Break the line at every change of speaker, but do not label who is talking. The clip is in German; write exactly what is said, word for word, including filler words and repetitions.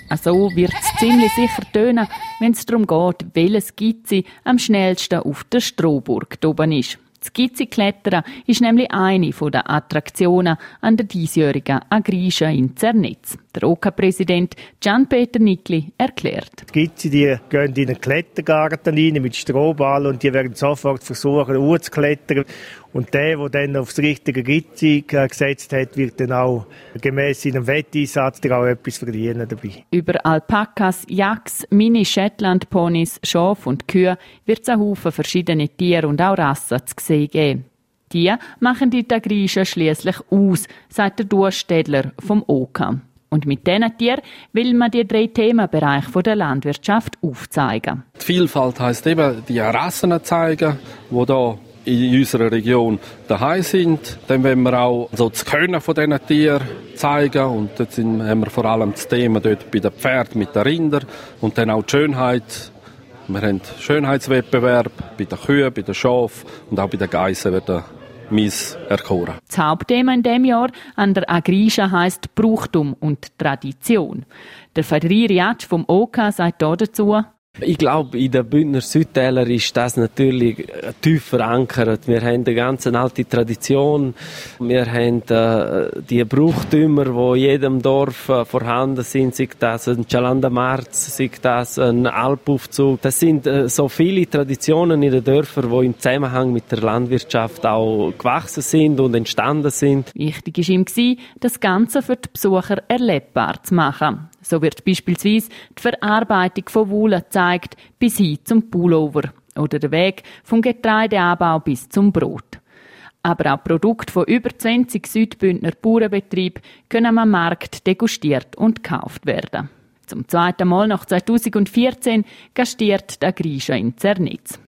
Also wird es ziemlich sicher tönen, wenn es darum geht, welches Gizzi am schnellsten auf der Strohburg oben ist. Das Gizzi-Klettern ist nämlich eine der Attraktionen an der diesjährigen Agrische in Zernitz. Der O K A-Präsident Gian-Peter Nickli erklärt.
Die Gizzi, die gehen in einen Klettergarten rein mit Strohball und die werden sofort versuchen, hochzuklettern. Und der, der dann aufs richtige Gizzi gesetzt hat, wird dann auch gemäss seinem Wetteinsatz auch etwas verdienen dabei.
Über Alpakas, Yaks, Mini-Shetland-Ponys, Schafe und Kühe wird es einen Haufen verschiedene Tiere und auch Rassen zu sehen geben. Die machen die Agrische schliesslich aus, sagt der Durstädler vom O K A. Und mit diesen Tieren will man die drei Themenbereiche der Landwirtschaft aufzeigen.
Die Vielfalt heisst eben, die Rassen zeigen, die hier in unserer Region daheim sind. Dann wollen wir auch so das Können von diesen Tieren zeigen. Und dort sind, haben wir vor allem das Thema dort bei den Pferden mit den Rindern. Und dann auch die Schönheit. Wir haben Schönheitswettbewerb bei den Kühen, bei den Schafen und auch bei den Geissen werden Miss erkoren.
Das Hauptthema in diesem Jahr an der Agrische heisst Brauchtum und Tradition. Der Fadri Riatsch vom O K A sagt dazu:
Ich glaube, in den Bündner Südtälern ist das natürlich tief verankert. Wir haben eine ganz alte Tradition. Wir haben äh, die Brauchtümer, die in jedem Dorf äh, vorhanden sind. Sei das ein Chalandamarz, sei das ein Alpaufzug. Das sind äh, so viele Traditionen in den Dörfern, die im Zusammenhang mit der Landwirtschaft auch gewachsen sind und entstanden sind.
Wichtig war ihm, das Ganze für die Besucher erlebbar zu machen. So wird beispielsweise die Verarbeitung von Wolle gezeigt, bis hin zum Pullover oder der Weg vom Getreideanbau bis zum Brot. Aber auch Produkte von über zwanzig Südbündner Bauernbetrieben können am Markt degustiert und gekauft werden. Zum zweiten Mal nach zweitausendvierzehn gastiert die Agrische in Zernitz.